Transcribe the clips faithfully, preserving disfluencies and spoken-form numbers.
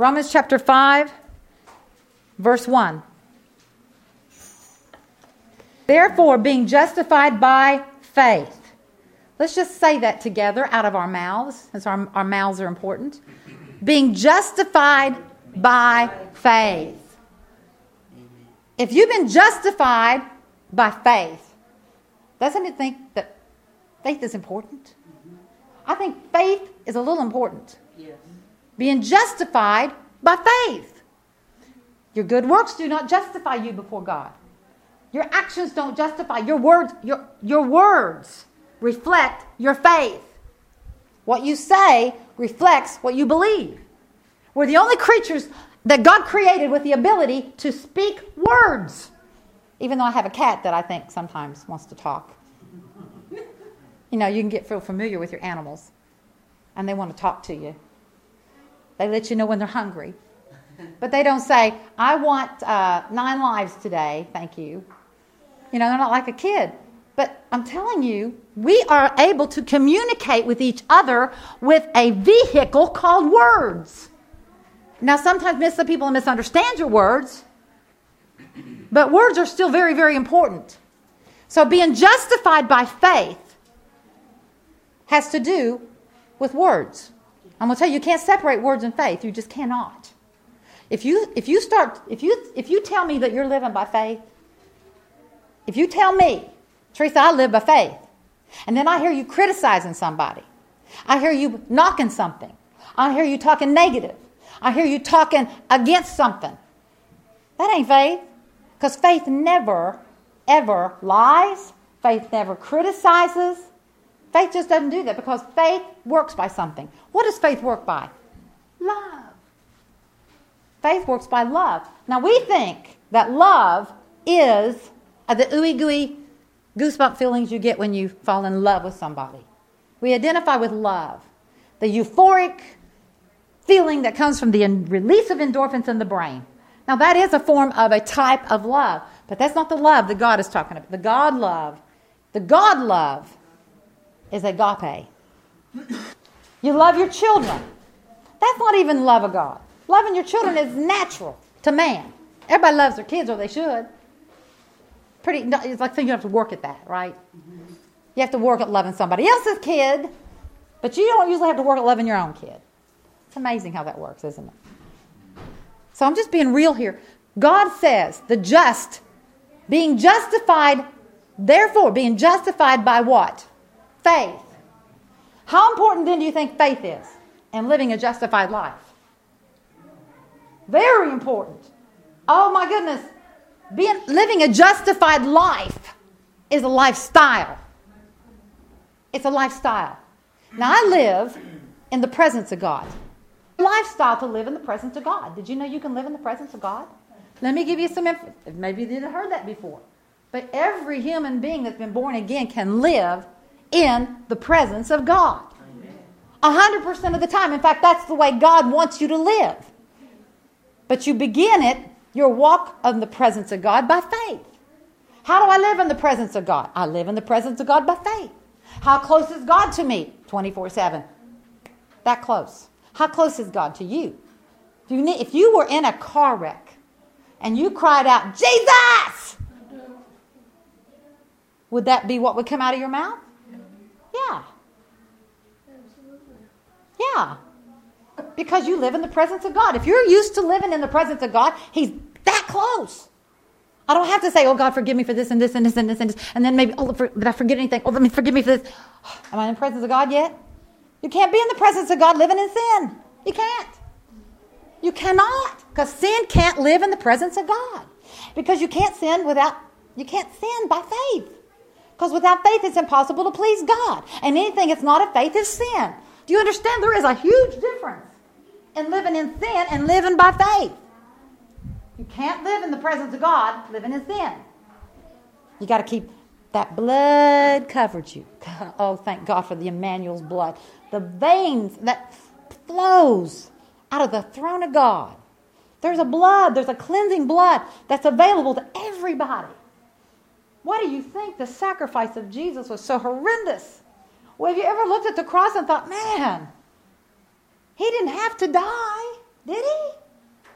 Romans chapter five, verse one. Therefore, being justified by faith. Let's just say that together out of our mouths, since our, our mouths are important. Being justified by faith. If you've been justified by faith, doesn't it think that faith is important? I think faith is a little important. Yes. Being justified by faith. Your good works do not justify you before God. Your actions don't justify. Your words, your, your words reflect your faith. What you say reflects what you believe. We're the only creatures that God created with the ability to speak words. Even though I have a cat that I think sometimes wants to talk. You know, you can get real familiar with your animals. And they want to talk to you. They let you know when they're hungry. But they don't say, I want uh, nine lives today, thank you. You know, they're not like a kid. But I'm telling you, we are able to communicate with each other with a vehicle called words. Now, sometimes some people misunderstand your words, but words are still very, very important. So being justified by faith has to do with words. I'm going to tell you, you can't separate words and faith. You just cannot. If you if you start if you if you tell me that you're living by faith, if you tell me, Teresa, I live by faith, and then I hear you criticizing somebody, I hear you knocking something, I hear you talking negative, I hear you talking against something, that ain't faith. Because faith never, ever lies. Faith never criticizes. Faith just doesn't do that because faith works by something. What does faith work by? Love. Faith works by love. Now we think that love is the ooey gooey goosebump feelings you get when you fall in love with somebody. We identify with love. The euphoric feeling that comes from the release of endorphins in the brain. Now that is a form of a type of love. But that's not the love that God is talking about. The God love. The God love is agape. You love your children. That's not even love of God. Loving your children is natural to man. Everybody loves their kids, or they should. Pretty, it's like saying you have to work at that, right? Mm-hmm. You have to work at loving somebody else's kid, but you don't usually have to work at loving your own kid. It's amazing how that works, isn't it? So I'm just being real here. God says the just, being justified, therefore being justified by what? Faith. How important then do you think faith is in living a justified life? Very important. Oh my goodness. Being, living a justified life is a lifestyle. It's a lifestyle. Now I live in the presence of God. Lifestyle to live in the presence of God. Did you know you can live in the presence of God? Let me give you some info. Maybe you didn't heard that before. But every human being that's been born again can live in the presence of God. A hundred percent of the time. In fact, that's the way God wants you to live. But you begin it, your walk in the presence of God, by faith. How do I live in the presence of God? I live in the presence of God by faith. How close is God to me? twenty-four seven. That close. How close is God to you? Do you need, if you were in a car wreck and you cried out, Jesus! Would that be what would come out of your mouth? Yeah. Yeah. Because you live in the presence of God. If you're used to living in the presence of God, He's that close. I don't have to say, oh, God, forgive me for this and this and this and this and this. And then maybe, oh, did I forget anything? Oh, let me forgive me for this. Am I in the presence of God yet? You can't be in the presence of God living in sin. You can't. You cannot. Because sin can't live in the presence of God. Because you can't sin without, you can't sin by faith. Because without faith, it's impossible to please God. And anything that's not of faith is sin. Do you understand? There is a huge difference in living in sin and living by faith. You can't live in the presence of God living in sin. You got to keep that blood covered you. Oh, thank God for the Emmanuel's blood. The veins that flows out of the throne of God. There's a blood, there's a cleansing blood that's available to everybody. Why do you think the sacrifice of Jesus was so horrendous? Well, have you ever looked at the cross and thought, man, He didn't have to die, did He?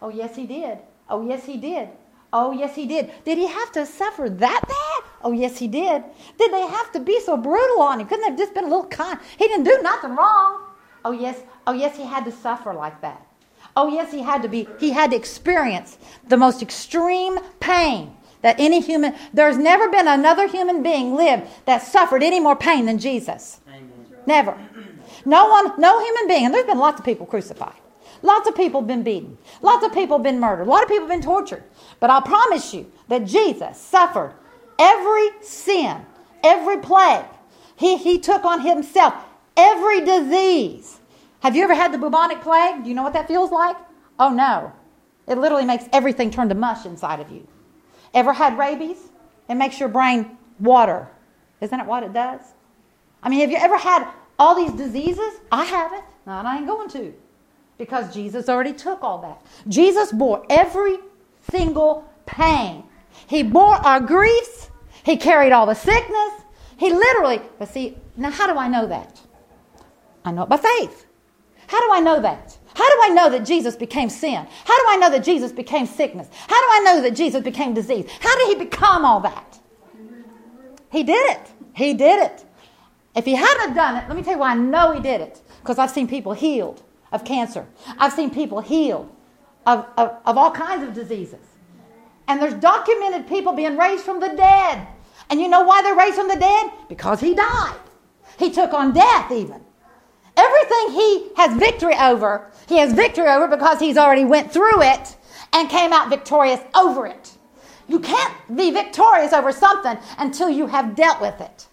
Oh, yes, he did. Oh, yes, he did. Oh, yes, he did. Did he have to suffer that bad? Oh, yes, he did. Did they have to be so brutal on him? Couldn't they have just been a little kind? He didn't do nothing wrong. Oh, yes. Oh, yes, he had to suffer like that. Oh, yes, he had to be, he had to experience the most extreme pain that any human, there's never been another human being lived that suffered any more pain than Jesus. Amen. Never. No one, no human being, and there's been lots of people crucified. Lots of people have been beaten. Lots of people have been murdered. A lot of people have been tortured. But I'll promise you that Jesus suffered every sin, every plague. He, he took on himself every disease. Have you ever had the bubonic plague? Do you know what that feels like? Oh, no. It literally makes everything turn to mush inside of you. Ever had rabies? It makes your brain water. Isn't it what it does? I mean, have you ever had all these diseases? I haven't. No, and I ain't going to. Because Jesus already took all that. Jesus bore every single pain. He bore our griefs. He carried all the sickness. He literally, but see, now how do I know that? I know it by faith. How do I know that? How do I know that Jesus became sin? How do I know that Jesus became sickness? How do I know that Jesus became disease? How did he become all that? He did it. He did it. If he hadn't have done it, let me tell you why I know he did it. Because I've seen people healed of cancer. I've seen people healed of, of, of all kinds of diseases. And there's documented people being raised from the dead. And you know why they're raised from the dead? Because he died. He took on death even. Everything he has victory over, he has victory over because he's already went through it and came out victorious over it. You can't be victorious over something until you have dealt with it.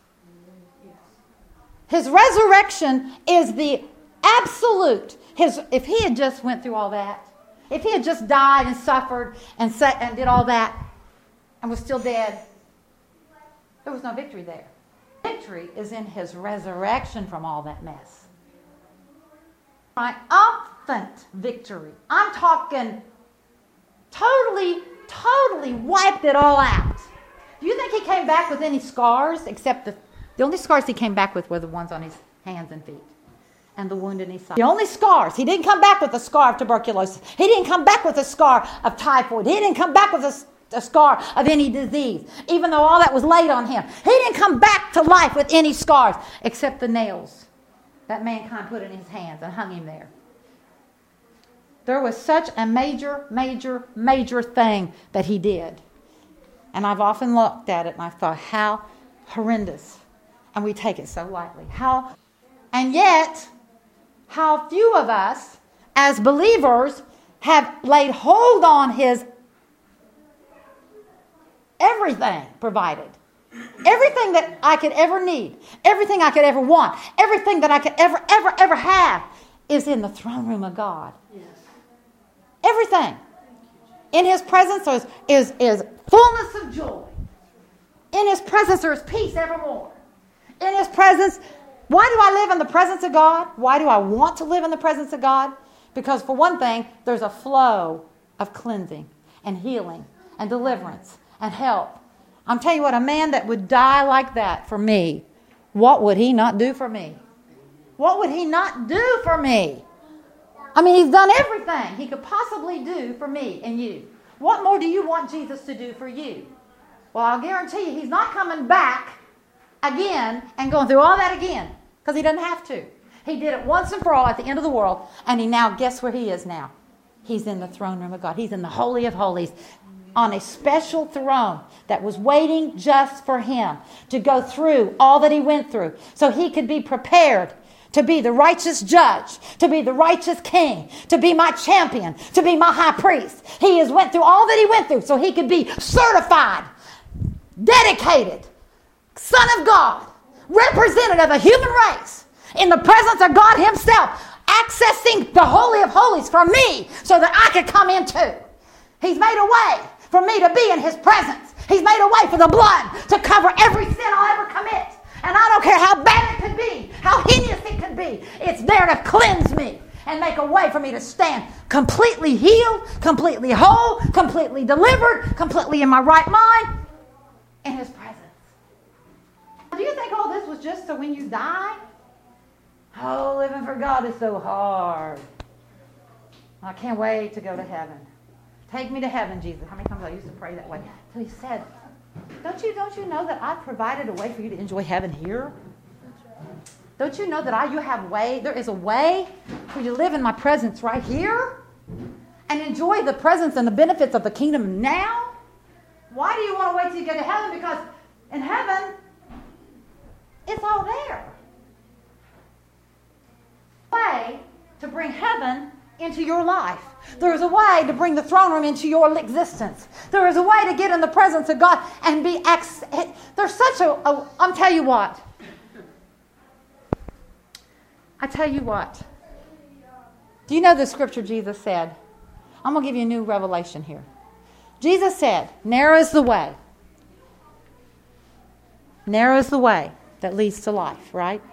His resurrection is the absolute. His, if he had just went through all that, if he had just died and suffered and, set, and did all that and was still dead, there was no victory there. Victory is in his resurrection from all that mess. Triumphant victory. I'm talking totally, totally wiped it all out. Do you think he came back with any scars except the, the only scars he came back with were the ones on his hands and feet and the wound in his side. The only scars. He didn't come back with a scar of tuberculosis. He didn't come back with a scar of typhoid. He didn't come back with a, a scar of any disease, even though all that was laid on him. He didn't come back to life with any scars except the nails that mankind put in his hands and hung him there. There was such a major, major, major thing that he did. And I've often looked at it and I've thought, how horrendous. And we take it so lightly. How, and yet, how few of us, as believers, have laid hold on his everything provided. Everything that I could ever need, everything I could ever want, everything that I could ever, ever, ever have is in the throne room of God. Yes. Everything. In his presence is, is, is fullness of joy. In his presence there is peace evermore. In his presence, why do I live in the presence of God? Why do I want to live in the presence of God? Because for one thing, there's a flow of cleansing and healing and deliverance and help. I'm telling you what, a man that would die like that for me, what would he not do for me? What would he not do for me? I mean, he's done everything he could possibly do for me and you. What more do you want Jesus to do for you? Well, I'll guarantee you he's not coming back again and going through all that again because he doesn't have to. He did it once and for all at the end of the world, and he now, guess where he is now? He's in the throne room of God. He's in the Holy of Holies, on a special throne that was waiting just for him to go through all that he went through so he could be prepared to be the righteous judge, to be the righteous king, to be my champion, to be my high priest. He has went through all that he went through so he could be certified, dedicated, Son of God, representative of a human race in the presence of God himself, accessing the Holy of Holies for me so that I could come in too. He's made a way for me to be in his presence. He's made a way for the blood to cover every sin I'll ever commit. And I don't care how bad it could be, how heinous it could be. It's there to cleanse me and make a way for me to stand completely healed, completely whole, completely delivered, completely in my right mind, in his presence. Do you think all this was just so when you die? Oh, living for God is so hard. I can't wait to go to heaven. Take me to heaven, Jesus. How many times I used to pray that way? So he said, don't you, don't you know that I've provided a way for you to enjoy heaven here? Don't you know that I, you have way, there is a way for you to live in my presence right here and enjoy the presence and the benefits of the kingdom now? Why do you want to wait till you get to heaven? Because in heaven, it's all there. Way to bring heaven into your life. There is a way to bring the throne room into your existence. There is a way to get in the presence of God and be ex- there's such a, a I'll tell you what. I tell you what. Do you know the scripture Jesus said? I'm going to give you a new revelation here. Jesus said, narrow is the way. Narrow is the way that leads to life, right?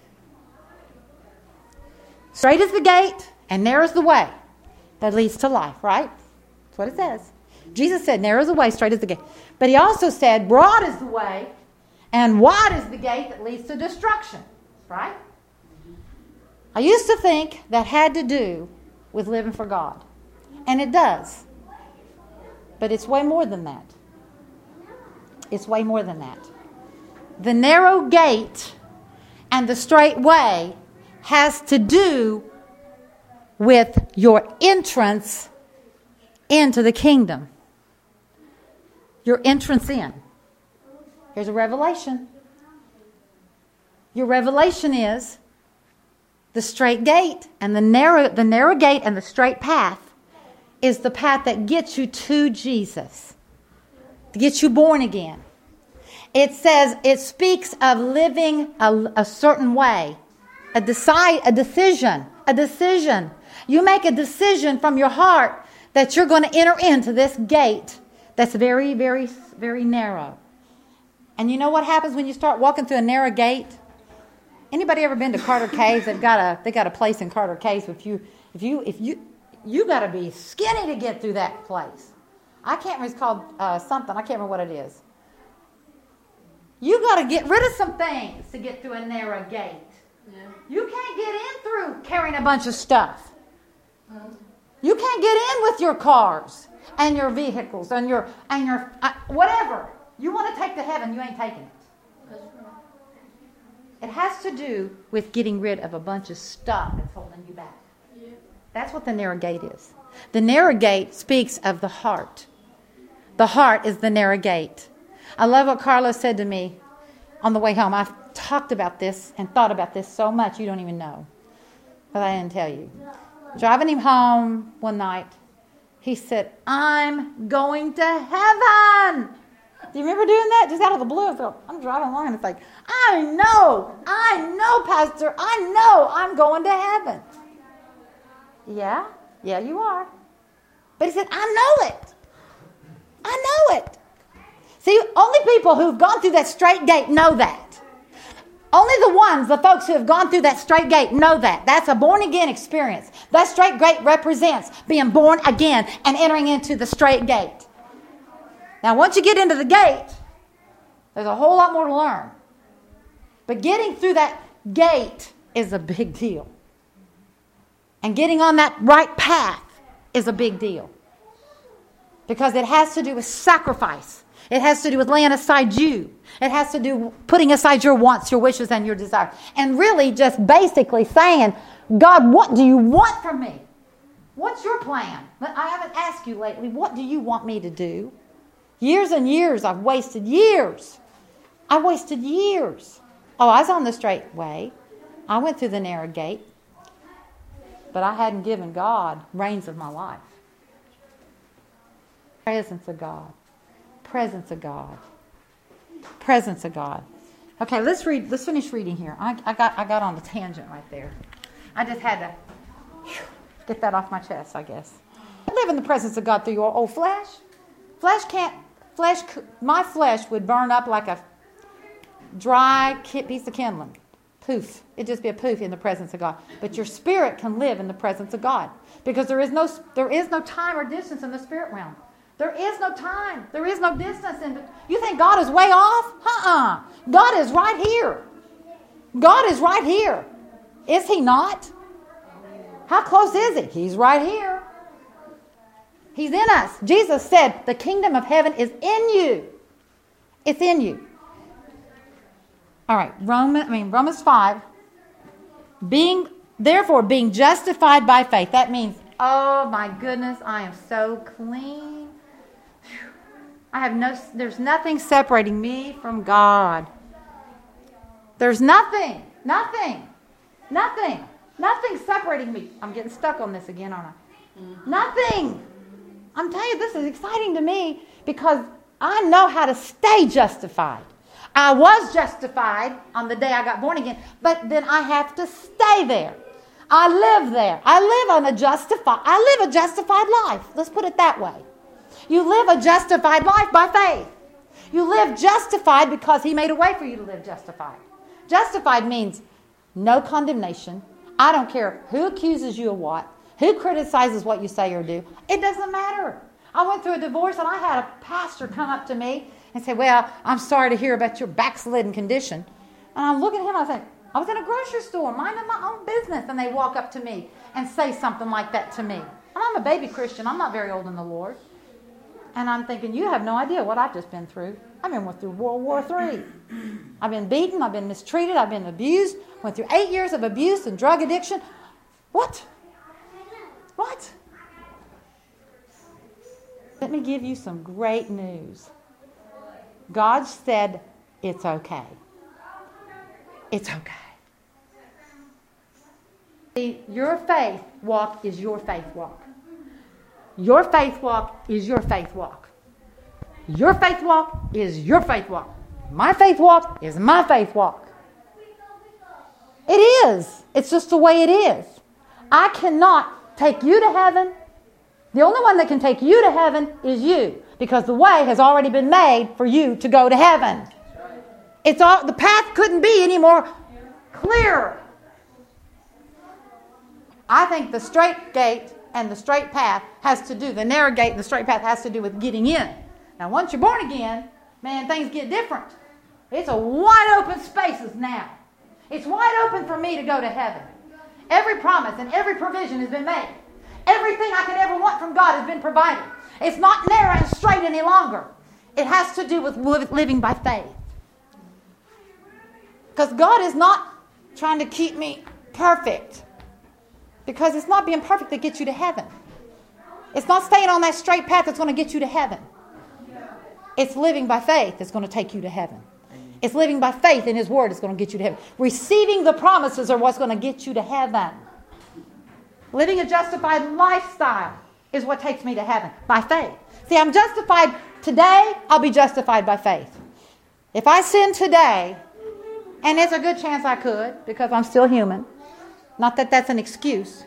Straight is the gate and narrow is the way that leads to life, right? That's what it says. Jesus said, narrow is the way, straight is the gate. But he also said, broad is the way and wide is the gate that leads to destruction, right? I used to think that had to do with living for God. And it does. But it's way more than that. It's way more than that. The narrow gate and the straight way has to do with your entrance into the kingdom. Your entrance in. Here's a revelation. Your revelation is the straight gate and the narrow, the narrow gate and the straight path is the path that gets you to Jesus, to get you born again. It says, it speaks of living a, a certain way, a decide, a decision, a decision. You make a decision from your heart that you're going to enter into this gate that's very, very, very narrow. And you know what happens when you start walking through a narrow gate? Anybody ever been to Carter Caves? They've got a they got a place in Carter Caves. If you if you if you you got to be skinny to get through that place. I can't remember. It's called uh, something. I can't remember what it is. You got to get rid of some things to get through a narrow gate. Yeah. You can't get in through carrying a bunch of stuff. Huh? You can't get in with your cars and your vehicles and your and your uh, whatever. You want to take to heaven, you ain't taking it. It has to do with getting rid of a bunch of stuff that's holding you back. Yeah. That's what the narrow gate is. The narrow gate speaks of the heart. The heart is the narrow gate. I love what Carlos said to me on the way home. I've talked about this and thought about this so much you don't even know. But I didn't tell you. Driving him home one night, he said, I'm going to heaven. Do you remember doing that? Just out of the blue. I thought, I'm driving along and it's like, I know, I know, Pastor, I know I'm going to heaven. Yeah, yeah, you are. But he said, I know it. I know it. See, only people who've gone through that straight gate know that. Only the ones, the folks who have gone through that straight gate know that. That's a born again experience. That straight gate represents being born again and entering into the straight gate. Now, once you get into the gate, there's a whole lot more to learn. But getting through that gate is a big deal. And getting on that right path is a big deal. Because it has to do with sacrifice. It has to do with laying aside you. It has to do with putting aside your wants, your wishes, and your desires. And really just basically saying, God, what do you want from me? What's your plan? I haven't asked you lately, what do you want me to do? Years and years, I've wasted years. I wasted years. Oh, I was on the straight way. I went through the narrow gate. But I hadn't given God reins of my life. Presence of God. Presence of God. Presence of God. Okay, let's read. Let's finish reading here. I, I got I got on a tangent right there. I just had to whew, get that off my chest, I guess. I live in the presence of God through your old flesh. Flesh can't. Flesh. My flesh would burn up like a dry piece of kindling. Poof. It'd just be a poof in the presence of God. But your spirit can live in the presence of God because there is no there is no time or distance in the spirit realm. There is no time. There is no distance. In the, you think God is way off? Uh-uh. God is right here. God is right here. Is he not? How close is he? He's right here. He's in us. Jesus said, the kingdom of heaven is in you. It's in you. All right, Roman, I mean Romans five. Being, therefore, being justified by faith. That means, oh my goodness, I am so clean. Whew. I have no, there's nothing separating me from God. There's nothing, nothing, nothing, nothing separating me. I'm getting stuck on this again, aren't I? Mm-hmm. Nothing. I'm telling you, this is exciting to me because I know how to stay justified. I was justified on the day I got born again, but then I have to stay there. I live there. I live on a justified, I live a justified life. Let's put it that way. You live a justified life by faith. You live justified because He made a way for you to live justified. Justified means no condemnation. I don't care who accuses you of what, who criticizes what you say or do. It doesn't matter. I went through a divorce and I had a pastor come up to me and say, well, I'm sorry to hear about your backslidden condition. And I'm looking at him, I think, I was in a grocery store minding my own business, and they walk up to me and say something like that to me. And I'm a baby Christian. I'm not very old in the Lord. And I'm thinking, you have no idea what I've just been through. I've been through World War Three. I've been beaten. I've been mistreated. I've been abused. Went through eight years of abuse and drug addiction. What? What? Let me give you some great news. God said it's okay. It's okay. See, your faith walk is your faith walk. Your faith walk is your faith walk. Your faith walk is your faith walk. My faith walk is my faith walk. It is. It's just the way it is. I cannot take you to heaven. The only one that can take you to heaven is you, because the way has already been made for you to go to heaven. It's all, the path couldn't be any more clear. I think the straight gate and the straight path has to do, the narrow gate and the straight path has to do with getting in. Now, once you're born again, man, things get different. It's a wide open spaces now. It's wide open for me to go to heaven. Every promise and every provision has been made. Everything I could ever want from God has been provided. It's not narrow and straight any longer. It has to do with living by faith. Because God is not trying to keep me perfect. Because it's not being perfect that gets you to heaven. It's not staying on that straight path that's going to get you to heaven. It's living by faith that's going to take you to heaven. It's living by faith in His Word that's going to get you to heaven. Receiving the promises are what's going to get you to heaven. Living a justified lifestyle is what takes me to heaven, by faith. See, I'm justified today, I'll be justified by faith. If I sin today, and there's a good chance I could, because I'm still human. Not that that's an excuse.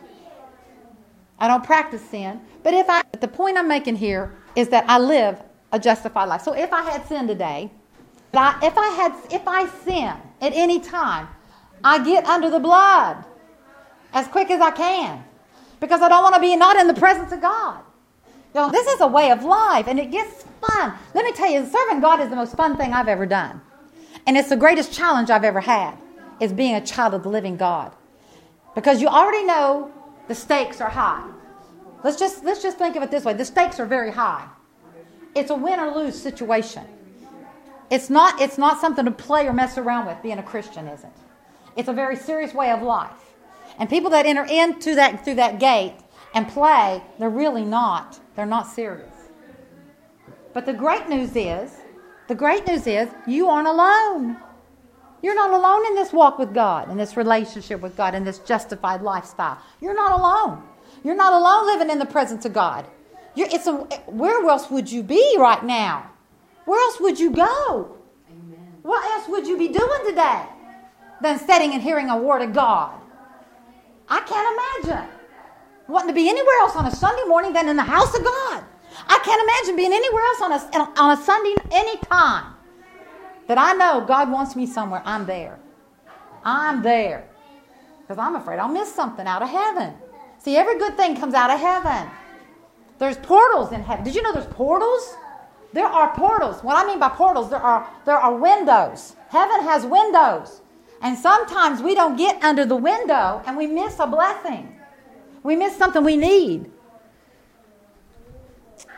I don't practice sin. But if I, but the point I'm making here is that I live a justified life. So if I had sin today, if I had, if I sin at any time, I get under the blood as quick as I can, because I don't want to be not in the presence of God. You know, this is a way of life, and it gets fun. Let me tell you, serving God is the most fun thing I've ever done. And it's the greatest challenge I've ever had, is being a child of the living God. Because you already know the stakes are high. Let's just, let's just think of it this way. The stakes are very high. It's a win or lose situation. It's not, it's not something to play or mess around with, being a Christian isn't. It's a very serious way of life. And people that enter into that through that gate and play, they're really not. They're not serious. But the great news is, the great news is you aren't alone. You're not alone in this walk with God, in this relationship with God, in this justified lifestyle. You're not alone. You're not alone living in the presence of God. You're, it's a, where else would you be right now? Where else would you go? Amen. What else would you be doing today than sitting and hearing a word of God? I can't imagine wanting to be anywhere else on a Sunday morning than in the house of God. I can't imagine being anywhere else on a, on a Sunday any time that I know God wants me somewhere. I'm there. I'm there. Because I'm afraid I'll miss something out of heaven. See, every good thing comes out of heaven. There's portals in heaven. Did you know there's portals? There are portals. What I mean by portals, there are, there are windows. Heaven has windows. And sometimes we don't get under the window and we miss a blessing. We miss something we need.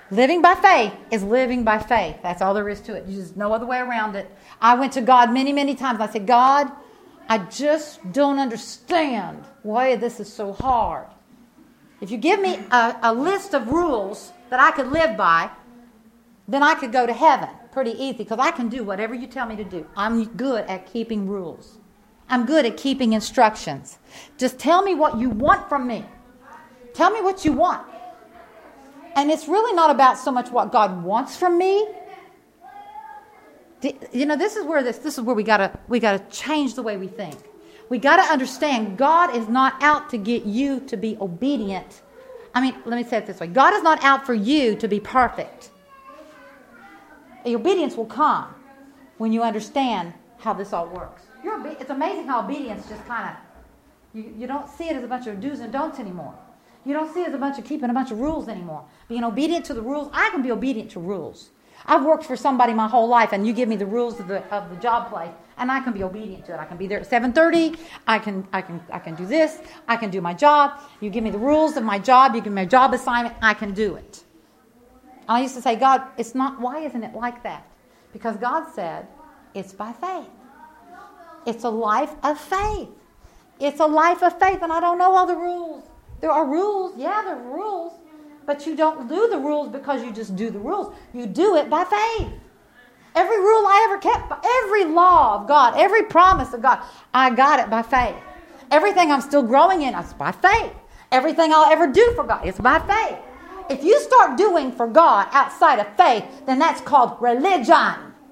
Living by faith is living by faith. That's all there is to it. There's no other way around it. I went to God many, many times. I said, God, I just don't understand why this is so hard. If you give me a, a list of rules that I could live by, then I could go to heaven pretty easy because I can do whatever you tell me to do. I'm good at keeping rules. I'm good at keeping instructions. Just tell me what you want from me. Tell me what you want. And it's really not about so much what God wants from me. You know, this is where this this is where we gotta we gotta change the way we think. We gotta understand God is not out to get you to be obedient. I mean, let me say it this way: God is not out for you to be perfect. The obedience will come when you understand how this all works. You're, it's amazing how obedience just kind of you, you don't see it as a bunch of do's and don'ts anymore. You don't see it as a bunch of keeping a bunch of rules anymore. Being obedient to the rules. I can be obedient to rules. I've worked for somebody my whole life, and you give me the rules of the of the job place, and I can be obedient to it. I can be there at seven thirty. I can I can I can do this. I can do my job. You give me the rules of my job. You give me a job assignment. I can do it. I used to say, God, it's not. Why isn't it like that? Because God said it's by faith. It's a life of faith. It's a life of faith, and I don't know all the rules. There are rules. Yeah, there are rules. But you don't do the rules because you just do the rules. You do it by faith. Every rule I ever kept, every law of God, every promise of God, I got it by faith. Everything I'm still growing in, it's by faith. Everything I'll ever do for God, it's by faith. If you start doing for God outside of faith, then that's called religion.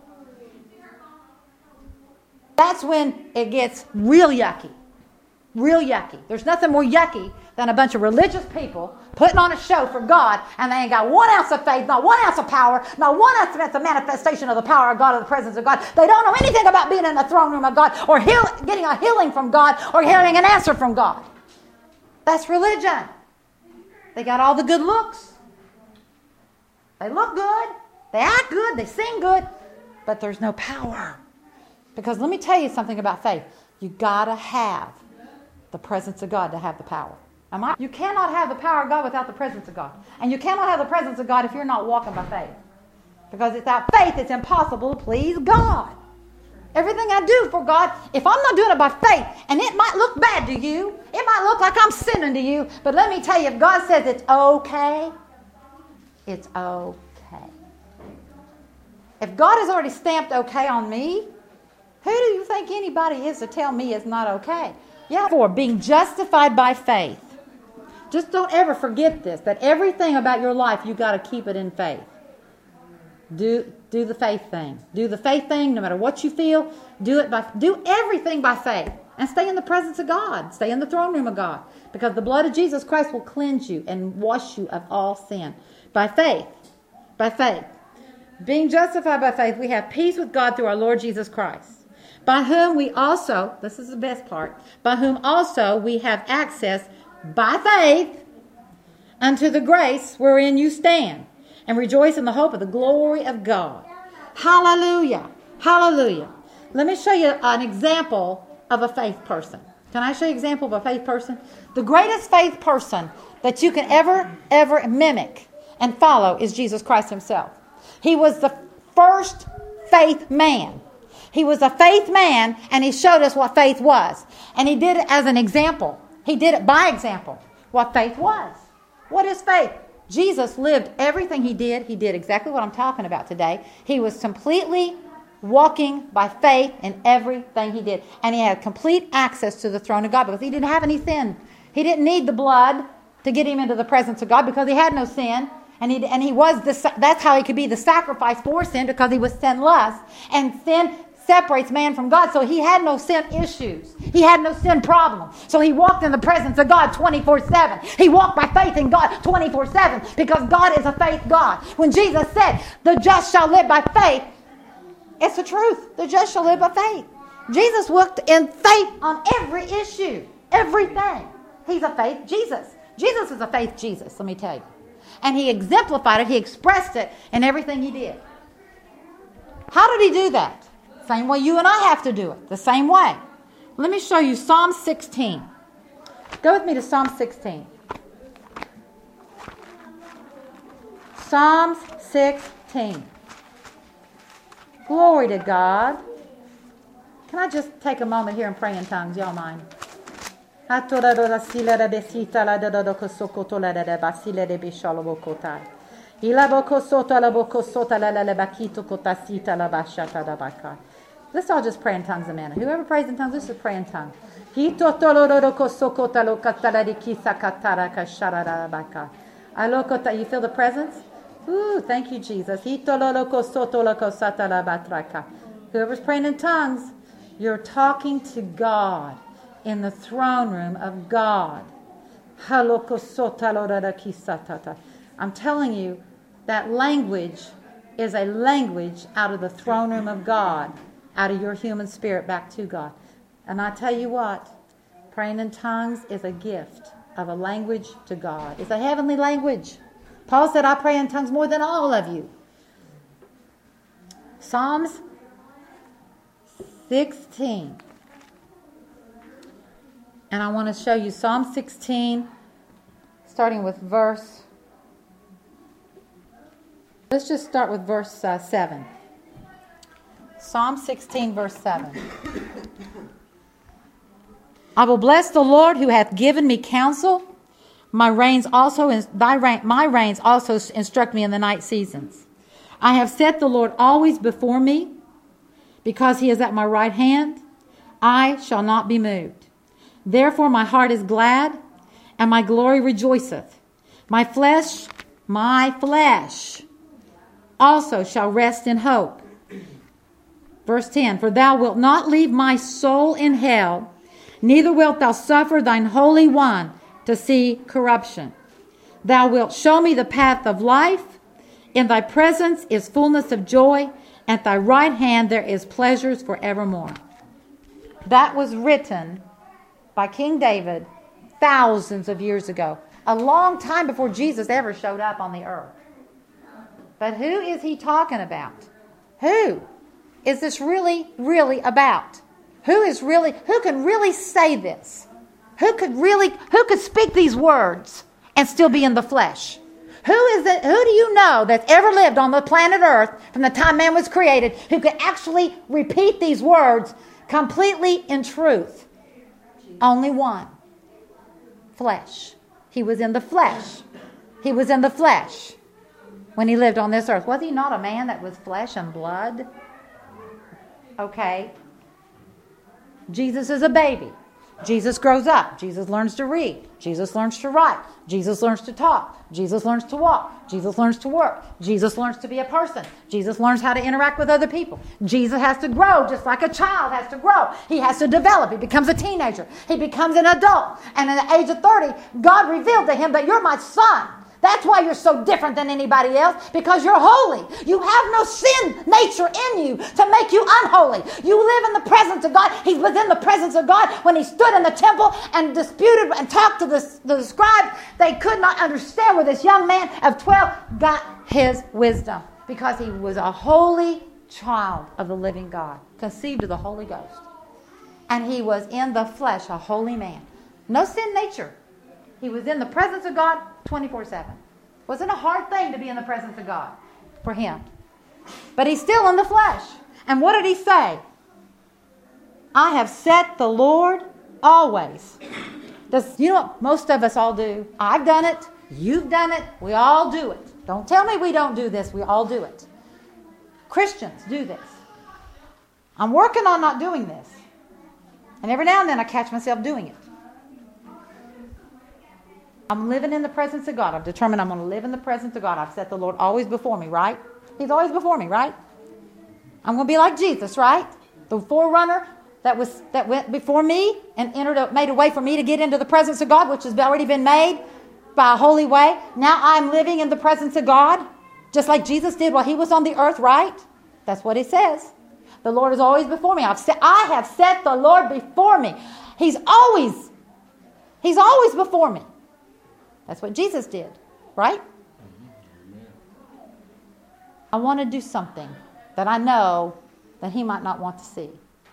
That's when it gets real yucky. Real yucky. There's nothing more yucky than a bunch of religious people putting on a show for God, and they ain't got one ounce of faith, not one ounce of power, not one ounce of the manifestation of the power of God or the presence of God. They don't know anything about being in the throne room of God or heal, getting a healing from God or hearing an answer from God. That's religion. They got all the good looks. They look good. They act good. They sing good. But there's no power. Because let me tell you something about faith. You got to have the presence of God to have the power. Am I? You cannot have the power of God without the presence of God. And you cannot have the presence of God if you're not walking by faith. Because without faith, it's impossible to please God. Everything I do for God, if I'm not doing it by faith, and it might look bad to you, it might look like I'm sinning to you, but let me tell you, if God says it's okay, it's okay. If God has already stamped okay on me, who do you think anybody is to tell me it's not okay? Yeah, for being justified by faith. Just don't ever forget this, that everything about your life, you got to keep it in faith. Do do the faith thing. Do the faith thing no matter what you feel. Do it by do everything by faith. And stay in the presence of God. Stay in the throne room of God. Because the blood of Jesus Christ will cleanse you and wash you of all sin. By faith. By faith. Being justified by faith, we have peace with God through our Lord Jesus Christ. By whom we also, this is the best part, by whom also we have access by faith unto the grace wherein you stand, and rejoice in the hope of the glory of God. Hallelujah. Hallelujah. Let me show you an example of a faith person. Can I show you an example of a faith person? The greatest faith person that you can ever, ever mimic and follow is Jesus Christ himself. He was the first faith man. He was a faith man, and he showed us what faith was. And he did it as an example. He did it by example, what faith was. What is faith? Jesus lived everything he did. He did exactly what I'm talking about today. He was completely walking by faith in everything he did. And he had complete access to the throne of God because he didn't have any sin. He didn't need the blood to get him into the presence of God because he had no sin. And he, and he was the, that's how he could be the sacrifice for sin, because he was sinless. And sin separates man from God. So he had no sin issues. He had no sin problem. So he walked in the presence of God twenty-four seven. He walked by faith in God twenty-four seven because God is a faith God. When Jesus said, the just shall live by faith, it's the truth. The just shall live by faith. Jesus walked in faith on every issue. Everything. He's a faith Jesus. Jesus is a faith Jesus, let me tell you. And he exemplified it. He expressed it in everything he did. How did he do that? Same way you and I have to do it. The same way. Let me show you Psalm sixteen. Go with me to Psalm sixteen. Psalms sixteen. Glory to God. Can I just take a moment here and pray in tongues? Y'all mind? Let's all just pray in tongues a minute. Whoever prays in tongues, let's just pray in tongues. You feel the presence? Ooh, thank you, Jesus. Whoever's praying in tongues, you're talking to God in the throne room of God. I'm telling you, that language is a language out of the throne room of God, out of your human spirit back to God. And I tell you what, praying in tongues is a gift of a language to God. It's a heavenly language. Paul said, I pray in tongues more than all of you. Psalms sixteen. And I want to show you Psalm sixteen, starting with verse. Let's just start with verse uh, seven. Psalm sixteen, verse seven. I will bless the Lord who hath given me counsel. My reins also, thy rein, my reins also instruct me in the night seasons. I have set the Lord always before me, because he is at my right hand. I shall not be moved. Therefore my heart is glad, and my glory rejoiceth. My flesh, my flesh also shall rest in hope. Verse ten, for thou wilt not leave my soul in hell, neither wilt thou suffer thine Holy One to see corruption. Thou wilt show me the path of life. In thy presence is fullness of joy. At thy right hand there is pleasures forevermore. That was written by King David thousands of years ago, a long time before Jesus ever showed up on the earth. But who is he talking about? Who is this really, really about? Who is really, who can really say this? Who could really, who could speak these words and still be in the flesh? Who is it, who do you know that's ever lived on the planet Earth from the time man was created who could actually repeat these words completely in truth? Only one. Flesh. He was in the flesh. He was in the flesh when he lived on this earth. Was he not a man that was flesh and blood? Okay. Jesus is a baby. Jesus grows up. Jesus learns to read. Jesus learns to write. Jesus learns to talk. Jesus learns to walk. Jesus learns to work. Jesus learns to be a person. Jesus learns how to interact with other people. Jesus has to grow just like a child has to grow. He has to develop. He becomes a teenager. He becomes an adult. And at the age of thirty, God revealed to him that you're my son. That's why you're so different than anybody else, because you're holy. You have no sin nature in you to make you unholy. You live in the presence of God. He was in the presence of God when he stood in the temple and disputed and talked to the, the scribes. They could not understand where this young man of twelve got his wisdom, because he was a holy child of the living God, conceived of the Holy Ghost. And he was in the flesh, a holy man. No sin nature. He was in the presence of God twenty-four seven. Wasn't a hard thing to be in the presence of God for him. But he's still in the flesh. And what did he say? I have set the Lord always. Does, you know what most of us all do? I've done it. You've done it. We all do it. Don't tell me we don't do this. We all do it. Christians do this. I'm working on not doing this. And every now and then I catch myself doing it. I'm living in the presence of God. I've determined I'm going to live in the presence of God. I've set the Lord always before me, right? He's always before me, right? I'm going to be like Jesus, right? The forerunner that was that went before me and entered a, made a way for me to get into the presence of God, which has already been made by a holy way. Now I'm living in the presence of God, just like Jesus did while he was on the earth, right? That's what it says. The Lord is always before me. I've set, I have set the Lord before me. He's always, he's always before me. That's what Jesus did, right? I want to do something that I know that he might not want to see.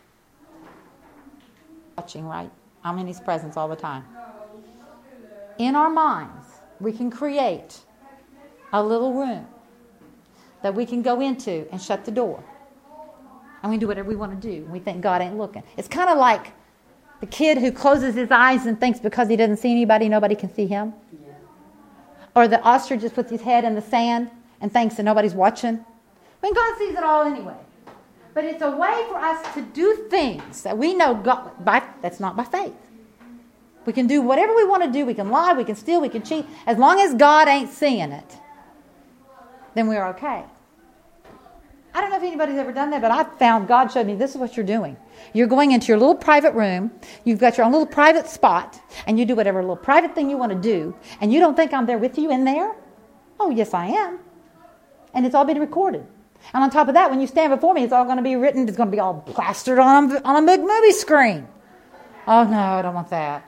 Watching, right? I'm in his presence all the time. In our minds, we can create a little room that we can go into and shut the door. And we do whatever we want to do. We think God ain't looking. It's kind of like the kid who closes his eyes and thinks because he doesn't see anybody, nobody can see him. Yeah. Or the ostrich just puts his head in the sand and thinks that nobody's watching. I mean, God sees it all anyway. But it's a way for us to do things that we know God, by, that's not by faith. We can do whatever we want to do. We can lie, we can steal, we can cheat. As long as God ain't seeing it, then we're okay. I don't know if anybody's ever done that, but I found God showed me this is what you're doing. You're going into your little private room. You've got your own little private spot, and you do whatever little private thing you want to do, and you don't think I'm there with you in there? Oh, yes, I am. And it's all been recorded. And on top of that, when you stand before me, it's all going to be written. It's going to be all plastered on, on a big movie screen. Oh, no, I don't want that.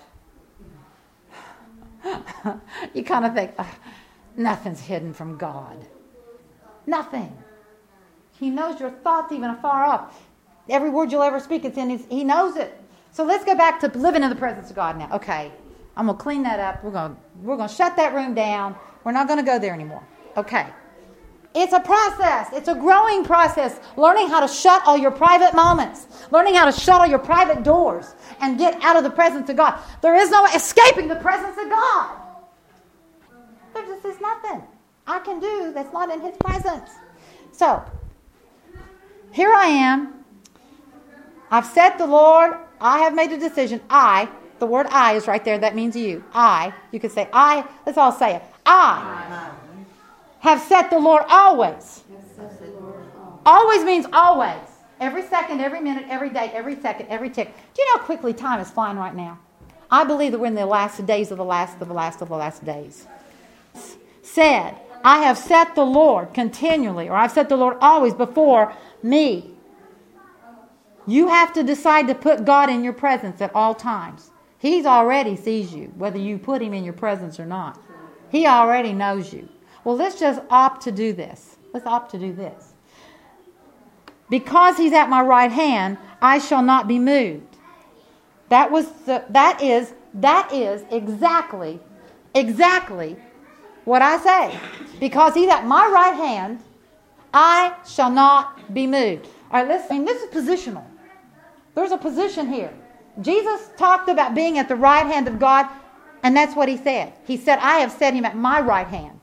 You kind of think, oh, nothing's hidden from God. Nothing. He knows your thoughts even afar off. Every word you'll ever speak, it's in his, he knows it. So let's go back to living in the presence of God now. Okay, I'm going to clean that up. We're going we're going to shut that room down. We're not going to go there anymore. Okay. It's a process. It's a growing process. Learning how to shut all your private moments. Learning how to shut all your private doors and get out of the presence of God. There is no escaping the presence of God. There just is nothing I can do that's not in his presence. So, here I am. I've said the Lord, I have made a decision. I, the word I is right there. That means you. I, you could say I. Let's all say it. I have set the Lord always. Always means always. Every second, every minute, every day, every second, every tick. Do you know how quickly time is flying right now? I believe that we're in the last days of the last of the last of the last days. Said, I have set the Lord continually, or I've set the Lord always before me. You have to decide to put God in your presence at all times. He's already sees you, whether you put him in your presence or not. He already knows you. Well, let's just opt to do this. Let's opt to do this. Because he's at my right hand, I shall not be moved. That was the, that is that is exactly exactly what I say. Because he's at my right hand, I shall not be moved. All right, listen. I mean, this is positional. There's a position here. Jesus talked about being at the right hand of God, and that's what he said. He said, I have set him at my right hand.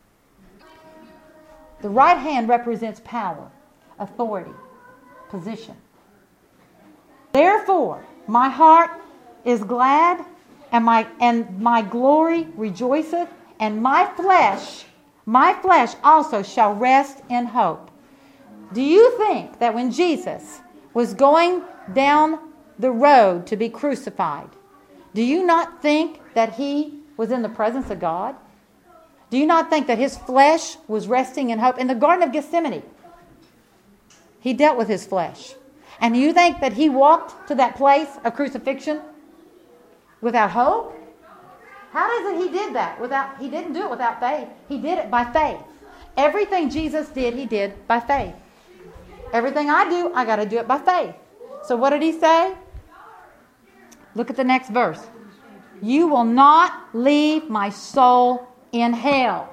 The right hand represents power, authority, position. Therefore, my heart is glad, and my and my glory rejoiceth, and my flesh, my flesh also shall rest in hope. Do you think that when Jesus was going down the road to be crucified, do you not think that he was in the presence of God? Do you not think that his flesh was resting in hope? In the Garden of Gethsemane, he dealt with his flesh. And do you think that he walked to that place of crucifixion without hope? How is it he did that? Without, he didn't do it without faith. He did it by faith. Everything Jesus did, he did by faith. Everything I do, I got to do it by faith. So what did he say? Look at the next verse. You will not leave my soul in hell.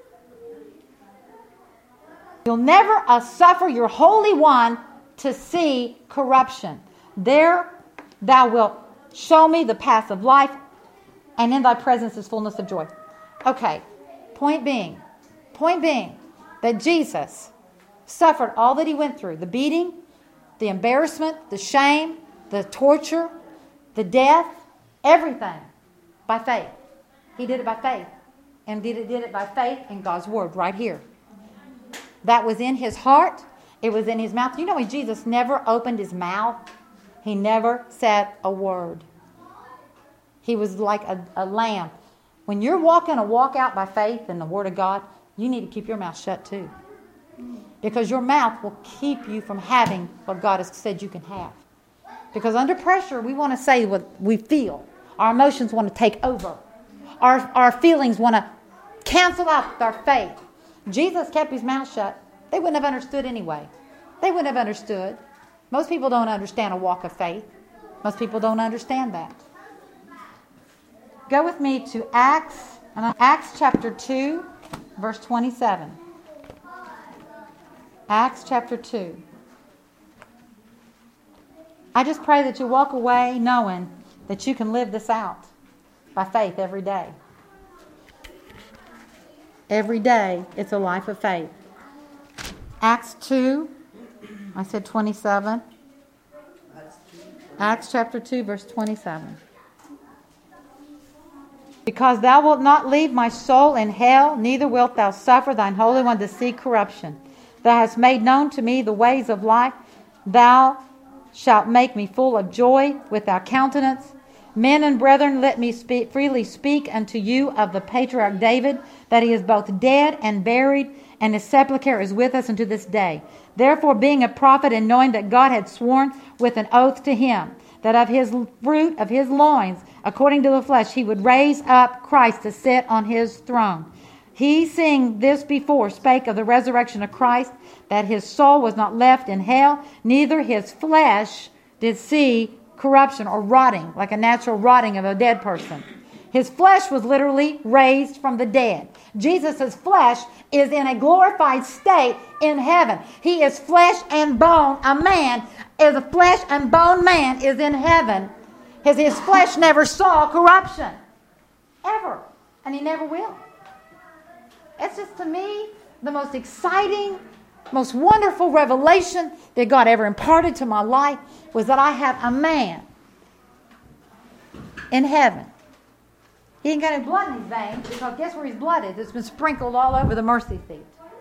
You'll never uh, suffer your Holy One to see corruption. There thou wilt show me the path of life, and in thy presence is fullness of joy. Okay, point being, point being that Jesus suffered all that he went through. The beating, the embarrassment, the shame, the torture, the death, everything by faith. He did it by faith. And did it, did it by faith in God's word right here. That was in his heart. It was in his mouth. You know, when Jesus never opened his mouth, he never said a word. He was like a, a lamb. When you're walking a walk out by faith in the word of God, you need to keep your mouth shut too. Because your mouth will keep you from having what God has said you can have. Because under pressure, we want to say what we feel. Our emotions want to take over. Our, our feelings want to cancel out our faith. Jesus kept his mouth shut. They wouldn't have understood anyway. They wouldn't have understood. Most people don't understand a walk of faith. Most people don't understand that. Go with me to Acts, Acts chapter two. verse twenty-seven. Acts chapter two. I just pray that you walk away knowing that you can live this out by faith every day. Every day, it's a life of faith. Acts two, I said twenty-seven. Acts chapter two, verse twenty-seven. Because thou wilt not leave my soul in hell, neither wilt thou suffer thine Holy One to see corruption. Thou hast made known to me the ways of life. Thou shalt make me full of joy with thy countenance. Men and brethren, let me speak, freely speak unto you of the patriarch David, that he is both dead and buried, and his sepulchre is with us unto this day. Therefore, being a prophet, and knowing that God had sworn with an oath to him, that of his fruit of his loins, according to the flesh, he would raise up Christ to sit on his throne. He, seeing this before, spake of the resurrection of Christ, that his soul was not left in hell, neither his flesh did see corruption or rotting, like a natural rotting of a dead person. His flesh was literally raised from the dead. Jesus' flesh is in a glorified state in heaven. He is flesh and bone. A man is a flesh and bone man is in heaven. His, his flesh never saw corruption. Ever. And he never will. It's just, to me, the most exciting, most wonderful revelation that God ever imparted to my life was that I have a man in heaven. He ain't got any blood in his veins, because guess where his blood is? It's been sprinkled all over the mercy seat.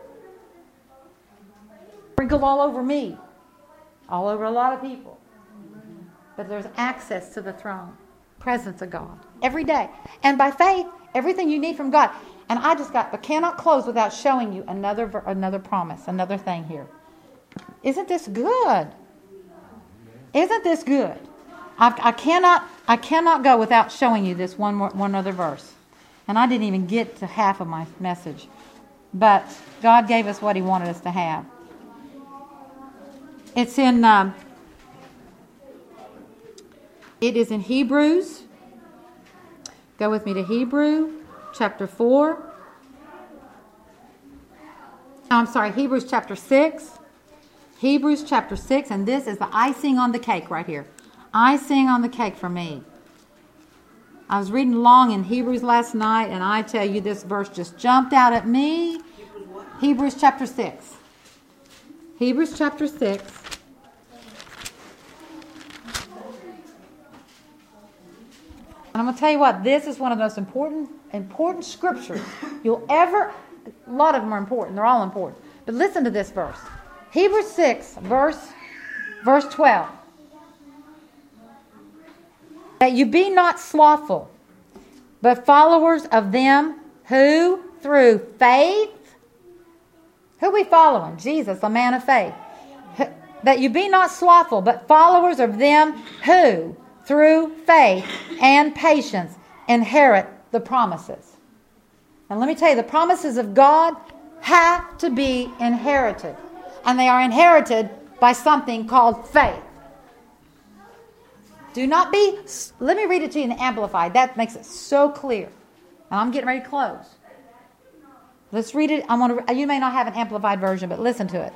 Sprinkled all over me. All over a lot of people. But there's access to the throne. Presence of God. Every day. And by faith, everything you need from God. And I just got, but cannot close without showing you another another promise, another thing here. Isn't this good? Isn't this good? I, I cannot I cannot go without showing you this one more, one other verse. And I didn't even get to half of my message. But God gave us what He wanted us to have. It's in, um, it is in Hebrews. Go with me to Hebrew chapter four. Oh, I'm sorry, Hebrews chapter six. Hebrews chapter six, and this is the icing on the cake right here. Icing on the cake for me. I was reading along in Hebrews last night, and I tell you, this verse just jumped out at me. Hebrews chapter six. Hebrews chapter six. And I'm going to tell you what, this is one of the most important, important scriptures you'll ever, a lot of them are important, they're all important. But listen to this verse. Hebrews six, verse, verse twelve. That you be not slothful, but followers of them who, through faith, who we following? Jesus, a man of faith. That you be not slothful, but followers of them who, through faith and patience, inherit the promises. And let me tell you, the promises of God have to be inherited. And they are inherited by something called faith. Do not be, let me read it to you in the Amplified. That makes it so clear. And I'm getting ready to close. Let's read it. I want to, you may not have an Amplified version, but listen to it.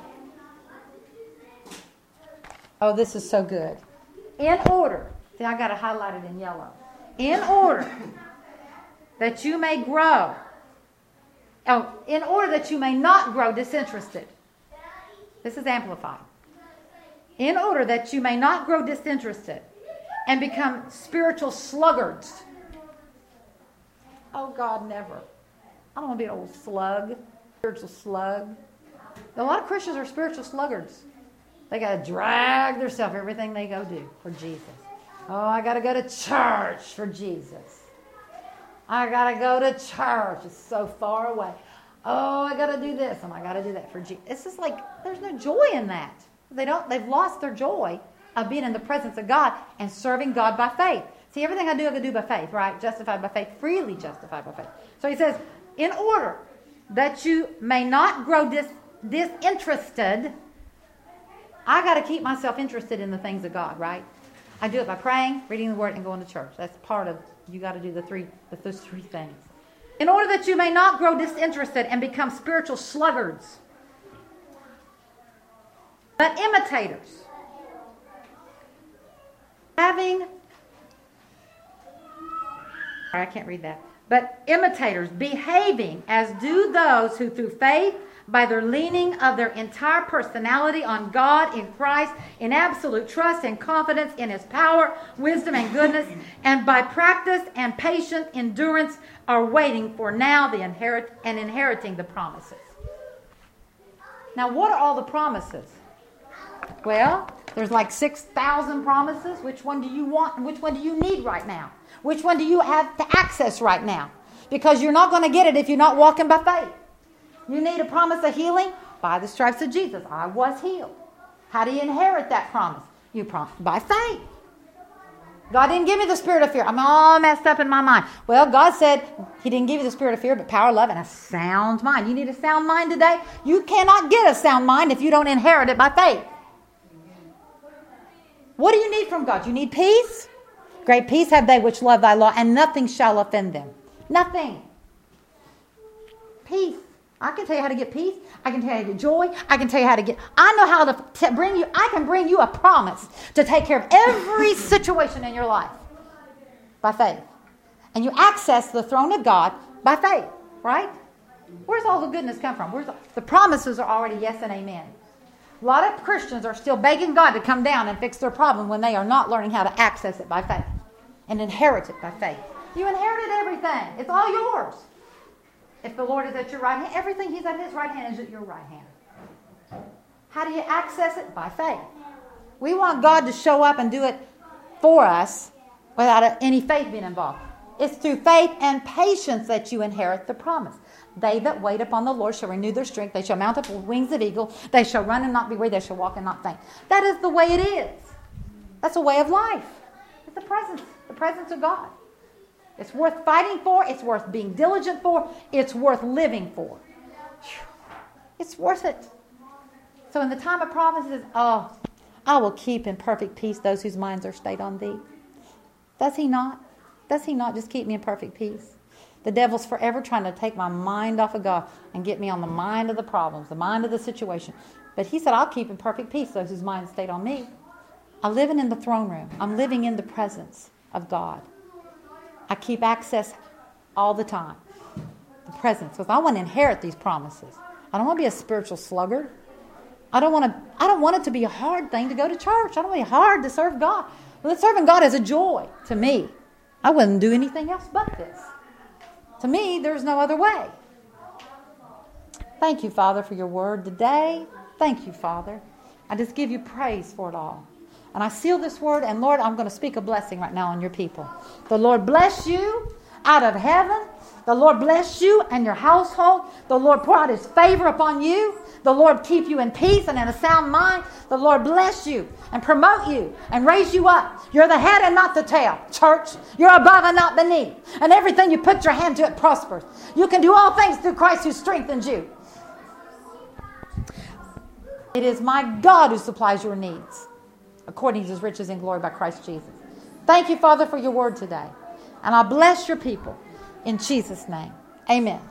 Oh, this is so good. In order, see, I got to highlight it in yellow. In order that you may grow, oh, in order that you may not grow disinterested. This is Amplified. In order that you may not grow disinterested and become spiritual sluggards. Oh, God, never. I don't want to be an old slug, spiritual slug. A lot of Christians are spiritual sluggards. They got to drag themselves everything they go do for Jesus. Oh, I got to go to church for Jesus. I got to go to church. It's so far away. Oh, I got to do this and I got to do that for Jesus. It's just like there's no joy in that. They don't. They've lost their joy of being in the presence of God and serving God by faith. See, everything I do, I can do by faith, right? Justified by faith, freely justified by faith. So he says, in order that you may not grow dis- disinterested, I got to keep myself interested in the things of God, right? I do it by praying, reading the Word, and going to church. That's part of, you got to do the three, the, those three things. In order that you may not grow disinterested and become spiritual sluggards, but imitators, having, I can't read that, but imitators, behaving as do those who through faith, by their leaning of their entire personality on God in Christ, in absolute trust and confidence in His power, wisdom, and goodness, and by practice and patient endurance are waiting for now the inherit and inheriting the promises. Now, what are all the promises? Well, there's like six thousand promises. Which one do you want and which one do you need right now? Which one do you have to access right now? Because you're not going to get it if you're not walking by faith. You need a promise of healing? By the stripes of Jesus, I was healed. How do you inherit that promise? You prom- by faith. God didn't give me the spirit of fear. I'm all messed up in my mind. Well, God said He didn't give you the spirit of fear, but power, love, and a sound mind. You need a sound mind today? You cannot get a sound mind if you don't inherit it by faith. What do you need from God? You need peace. Great peace have they which love thy law, and nothing shall offend them. Nothing. Peace. I can tell you how to get peace. I can tell you how to get joy. I can tell you how to get... I know how to t- bring you... I can bring you a promise to take care of every situation in your life by faith. And you access the throne of God by faith, right? Where's all the goodness come from? Where's the, the promises are already yes and amen. A lot of Christians are still begging God to come down and fix their problem when they are not learning how to access it by faith and inherit it by faith. You inherited everything. It's all yours. If the Lord is at your right hand, everything He's at His right hand is at your right hand. How do you access it? By faith. We want God to show up and do it for us without any faith being involved. It's through faith and patience that you inherit the promise. They that wait upon the Lord shall renew their strength. They shall mount up with wings of eagle. They shall run and not be weary. They shall walk and not faint. That is the way it is. That's a way of life. It's the presence, the presence of God. It's worth fighting for. It's worth being diligent for. It's worth living for. It's worth it. So in the time of promises, oh, I will keep in perfect peace those whose minds are stayed on Thee. Does He not? Does He not just keep me in perfect peace? The devil's forever trying to take my mind off of God and get me on the mind of the problems, the mind of the situation. But He said, I'll keep in perfect peace those whose minds stayed on me. I'm living in the throne room. I'm living in the presence of God. I keep access all the time. The presence. Because I want to inherit these promises. I don't want to be a spiritual sluggard. I don't want to, I don't want it to be a hard thing to go to church. I don't want it hard to serve God. Well, serving God is a joy to me. I wouldn't do anything else but this. To me, there's no other way. Thank you, Father, for your word today. Thank you, Father. I just give you praise for it all. And I seal this word, and Lord, I'm going to speak a blessing right now on your people. The Lord bless you out of heaven. The Lord bless you and your household. The Lord pour out His favor upon you. The Lord keep you in peace and in a sound mind. The Lord bless you and promote you and raise you up. You're the head and not the tail, church. You're above and not beneath. And everything you put your hand to, it prospers. You can do all things through Christ who strengthens you. It is my God who supplies your needs according to His riches and glory by Christ Jesus. Thank you, Father, for your word today. And I bless your people in Jesus' name. Amen.